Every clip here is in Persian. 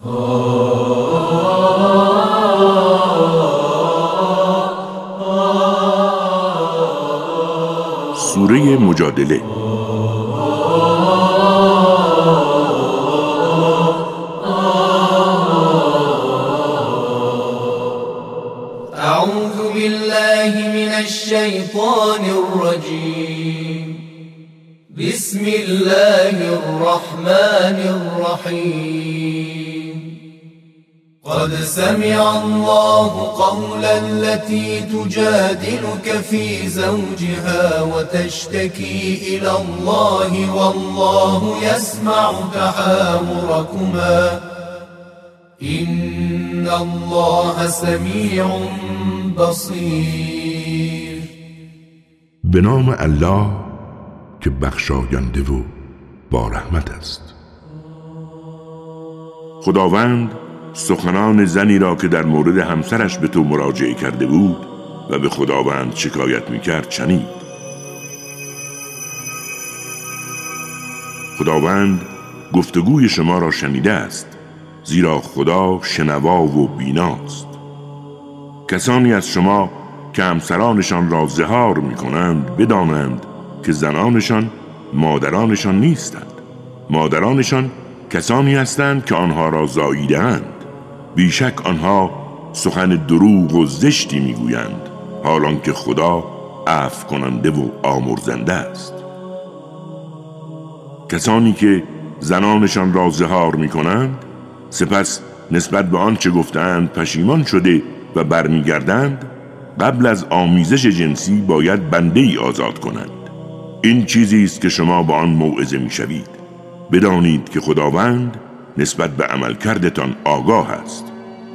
سوره مجادله. اعوذ بالله من الشیطان الرجیم. بسم الله الرحمن الرحیم. قد سمع الله قول التي تجادلك في زوجها وتشتكي إلى الله والله يسمع تحاوركما إن الله سميع بصير. به نام الله که بخشاینده و با رحمت است. خداوند سخنان زنی را که در مورد همسرش به تو مراجعه کرده بود و به خداوند شکایت میکرد شنید. خداوند گفتگوی شما را شنیده است، زیرا خدا شنوا و بیناست. کسانی از شما که همسرانشان را زهار میکنند بدانند که زنانشان مادرانشان نیستند. مادرانشان کسانی هستند که آنها را زاییده‌اند. بیشک آنها سخن دروغ و زشتی میگویند، حالان که خدا عفو کننده و آمرزنده است. کسانی که زنانشان را زهار میکنند سپس نسبت به آنچه گفتند پشیمان شده و برمیگردند، قبل از آمیزش جنسی باید بنده‌ای آزاد کنند. این چیزی است که شما با آن موعظه میشوید. بدانید که خداوند نسبت به عملکردتان آگاه است.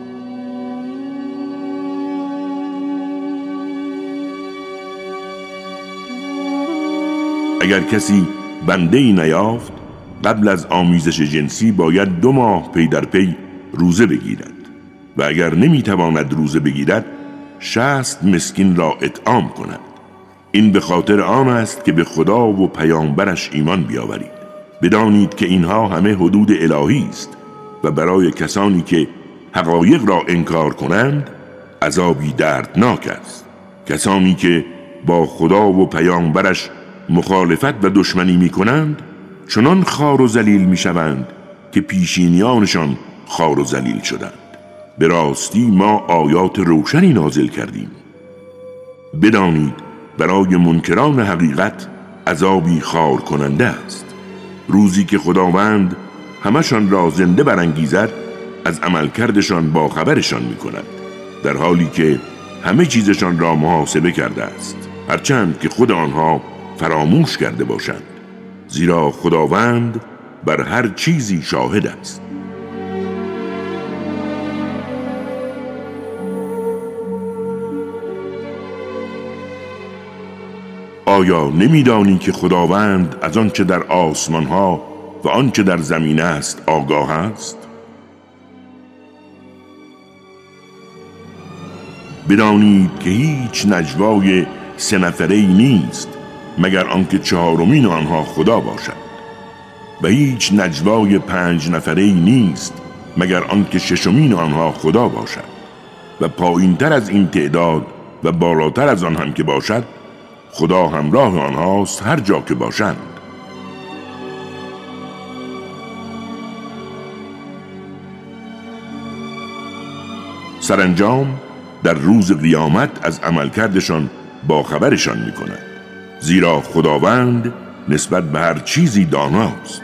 اگر کسی بنده‌ای نیافت، قبل از آمیزش جنسی باید 2 ماه پی در پی روزه بگیرد و اگر نمیتواند روزه بگیرد 60 مسکین را اطعام کند. این به خاطر آن است که به خدا و پیامبرش ایمان بیاورید. بدانید که اینها همه حدود الهی است و برای کسانی که حقایق را انکار کنند عذابی دردناک است. کسانی که با خدا و پیامبرش مخالفت و دشمنی می کنند چنان خوار و ذلیل می شوند که پیشینیانشان خوار و ذلیل شدند. به راستی ما آیات روشنی نازل کردیم. بدانید برای منکران حقیقت عذابی خوار کننده است. روزی که خداوند همشان را زنده برانگیزد از عملکردشان با خبرشان می کند، در حالی که همه چیزشان را محاسبه کرده است، هرچند که خود آنها فراموش کرده باشند، زیرا خداوند بر هر چیزی شاهد است. آیا نمی‌دانی که خداوند از آنچه در آسمان‌ها و آنچه در زمین است آگاه است؟ بدانید که هیچ نجوای 3 نفره‌ای نیست مگر آنکه 4مین آنها خدا باشد و هیچ نجوای 5 نفره‌ای نیست مگر آنکه 6مین آنها خدا باشد و پایین‌تر از این تعداد و بالاتر از آن هم که باشد خدا همراه آنهاست هر جا که باشند. سرانجام در روز قیامت از عملکردشان با خبرشان می کند، زیرا خداوند نسبت به هر چیزی داناست.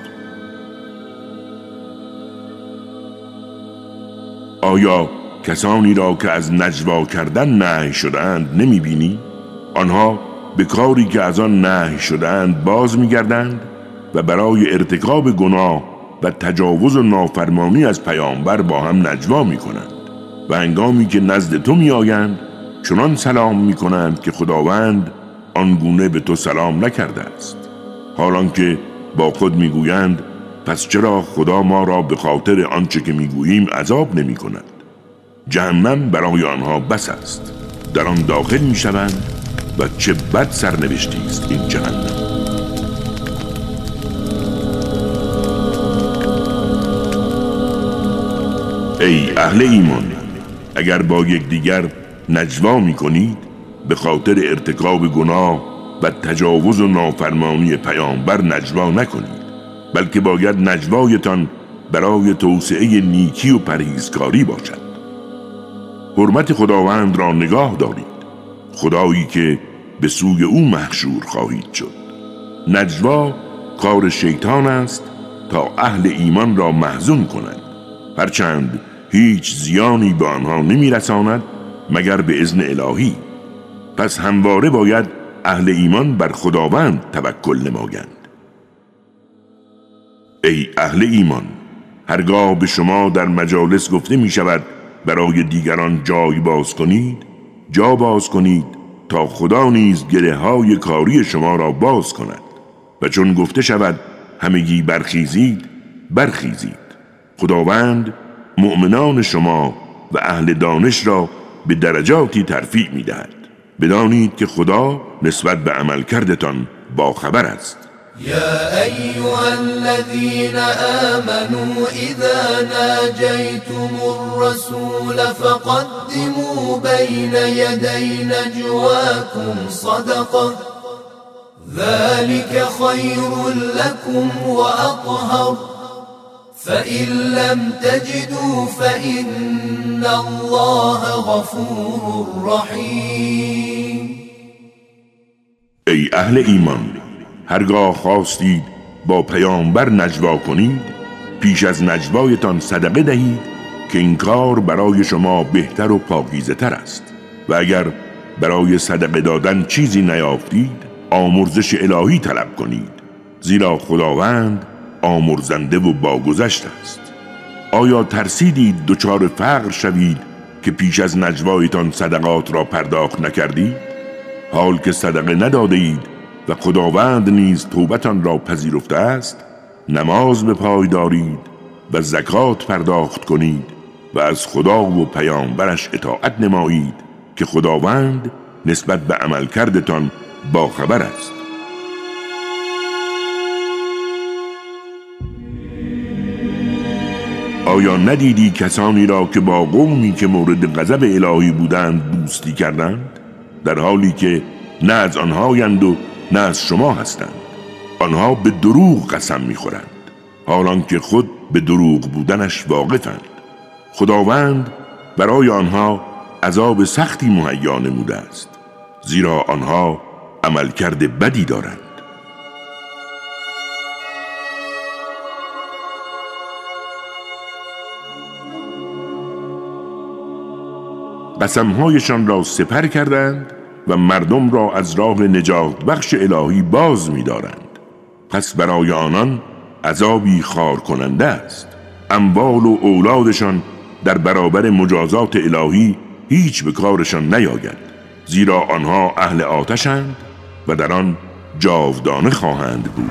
آیا کسانی را که از نجوا کردن نهی شده‌اند نمی بینی؟ آنها به کاری که از آن نهی شده‌اند باز می‌گردند و برای ارتکاب گناه و تجاوز و نافرمانی از پیامبر با هم نجوا می‌کنند و هنگامی که نزد تو می‌آیند چنان سلام می‌کنند که خداوند آنگونه به تو سلام نکرده است، حالان که با خود می‌گویند پس چرا خدا ما را به خاطر آنچه که می‌گوییم عذاب نمی‌کند؟ جهنم برای آنها بس است، در آن داخل می‌شوند و چه بد سرنوشتی است این جهنم. ای اهل ایمان، اگر با یکدیگر نجوا می‌کنید به خاطر ارتکاب گناه و تجاوز و نافرمانی پیامبر نجوا نکنید، بلکه باید نجوایتان برای توسعه نیکی و پرهیزکاری باشد. حرمت خداوند را نگاه دارید، خدایی که به سوی او محشور خواهید شد. نجوا کار شیطان است تا اهل ایمان را محزون کند، هرچند هیچ زیانی به آنها نمی‌رساند مگر به اذن الهی. پس همواره باید اهل ایمان بر خداوند توکل نمایند. ای اهل ایمان، هرگاه به شما در مجالس گفته می شود برای دیگران جای باز کنید، جا باز کنید تا خدا نیز گره های کاری شما را باز کند. و چون گفته شود همگی برخیزید، برخیزید. خداوند مؤمنان شما و اهل دانش را به درجاتی ترفیع می دهد. بدانید که خدا نسبت به عمل کردتان با خبر است. يا أيها الذين آمنوا إذا ناجيتم الرسول فقدموا بين يدي نجواكم صدقة ذلك خير لكم وأطهر فإن لم تجدوا فإن الله غفور رحيم. ای اهل ایمان، هرگاه خواستید با پیامبر نجوا کنید، پیش از نجوایتان صدقه دهید که این کار برای شما بهتر و پاکیزه تر است. و اگر برای صدقه دادن چیزی نیافتید، آمرزش الهی طلب کنید، زیرا خداوند آمرزنده و باگذشت است. آیا ترسیدید دچار فقر شوید که پیش از نجوایتان صدقات را پرداخت نکردید؟ حال که صدقه ندادید و خداوند نیز توبتان را پذیرفته است، نماز به پای دارید و زکات پرداخت کنید و از خدا و پیامبرش اطاعت نمایید که خداوند نسبت به عمل کردتان با خبر است. آیا ندیدی کسانی را که با قومی که مورد غضب الهی بودند دوستی کردند، در حالی که نه از آنهایند و نه از شما هستند؟ آنها به دروغ قسم می‌خورند، حالان که خود به دروغ بودنش واقفند. خداوند برای آنها عذاب سختی مهیا نموده است، زیرا آنها عملکرد بدی دارند. قسمهایشان را سپر کردند و مردم را از راه نجات بخش الهی باز می دارند. پس برای آنان عذابی خار کننده است. اموال و اولادشان در برابر مجازات الهی هیچ به کارشان نیاید، زیرا آنها اهل آتشند و در آن جاودانه خواهند بود.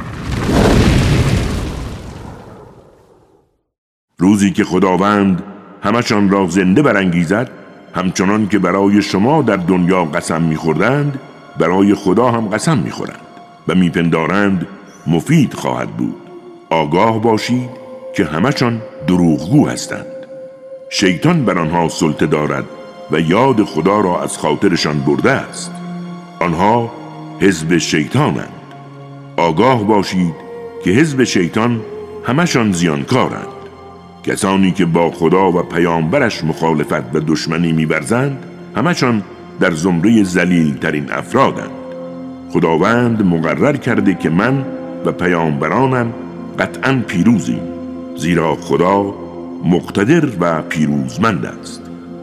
روزی که خداوند همشان را زنده برانگیزد، همچنان که برای شما در دنیا قسم می‌خوردند، برای خدا هم قسم می‌خورند و می‌پندارند مفید خواهد بود. آگاه باشید که همشان دروغگو هستند. شیطان بر آنها سلطه دارد و یاد خدا را از خاطرشان برده است. آنها حزب شیطانند. آگاه باشید که حزب شیطان همشان زیانکارند. کسانی که با خدا و پیامبرش مخالفت و دشمنی می‌ورزند، همشان در زمره ذلیل ترین افرادند. خداوند مقرر کرده که من و پیامبرانم قطعاً پیروزیم، زیرا خدا مقتدر و پیروزمند است.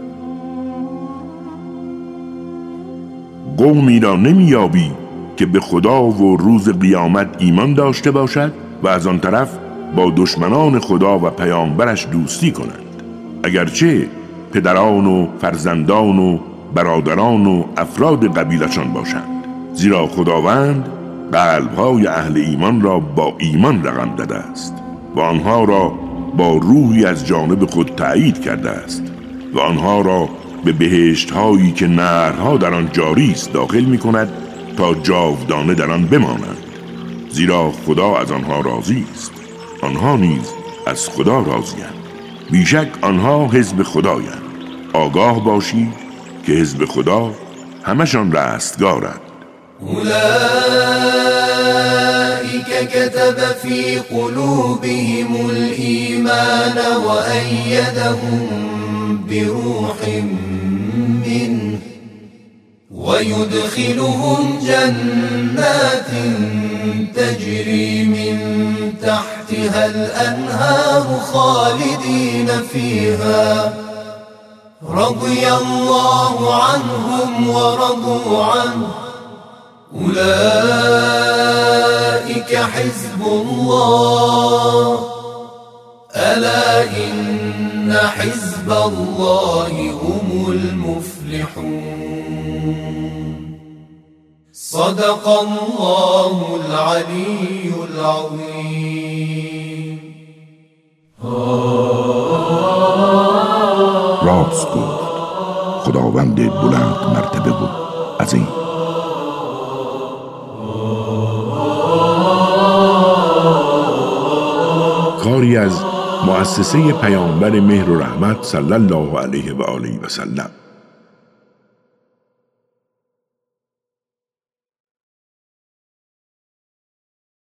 قومی را نمیابی که به خدا و روز قیامت ایمان داشته باشد و از آن طرف با دشمنان خدا و پیامبرش دوستی کنند، اگرچه پدران و فرزندان و برادران و افراد قبیلشان باشند، زیرا خداوند قلب‌های اهل ایمان را با ایمان رقم داده است و آنها را با روحی از جانب خود تأیید کرده است و آنها را به بهشت‌هایی که نهرها در آن جاری است داخل می‌کند تا جاودانه در آن بمانند، زیرا خدا از آنها راضی است. آنها نیز از خدا راضی‌اند. بیشک آنها حزب خدایند. آگاه باشید که حزب خدا همشان رستگارند. أولئك كتب في قلوبهم الإيمان وأيدهم بروح منه ويدخلهم جنات تجري من تحتها الأنهار خالدين فيها رضي الله عنهم ورضوا عنه أولئك حزب الله ألا إن حزب الله هم المفلحون صدق الله العلي العظيم. راست گفت خداوند بلند مرتبه و عظیم. کاری از مؤسسه پیامبر مهر و رحمت صلی الله علیه و آله و سلم.